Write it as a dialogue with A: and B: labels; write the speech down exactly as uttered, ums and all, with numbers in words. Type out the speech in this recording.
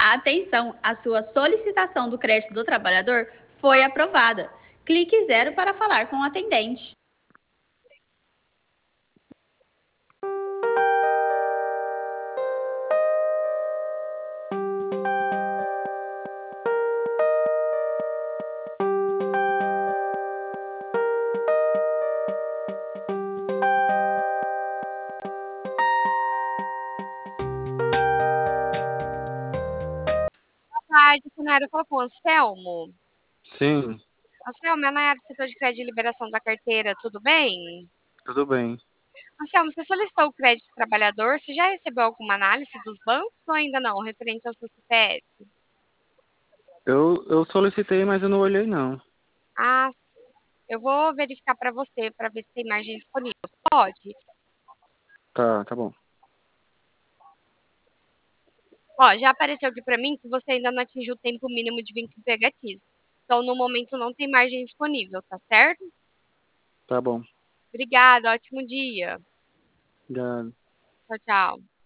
A: Atenção, a sua solicitação do crédito do trabalhador foi aprovada. Clique zero para falar com o atendente.
B: Boa tarde, Funaro. Falou com o Anselmo.
C: Sim,
B: Anselmo, é Nayara do setor de crédito e liberação da carteira, tudo bem?
C: tudo bem.
B: Anselmo, você solicitou o crédito do trabalhador, você já recebeu alguma análise dos bancos ou ainda não, referente ao seu C P F?
C: Eu, eu solicitei, mas eu não olhei, não.
B: Ah, eu vou verificar para você, para ver se tem margem disponível. Pode?
C: Tá, tá bom.
B: Ó, já apareceu aqui para mim que você ainda não atingiu o tempo mínimo de vínculo empregatício. Então, no momento, não tem margem disponível, tá certo?
C: Tá bom.
B: Obrigada, ótimo dia.
C: Já
B: Tchau, tchau.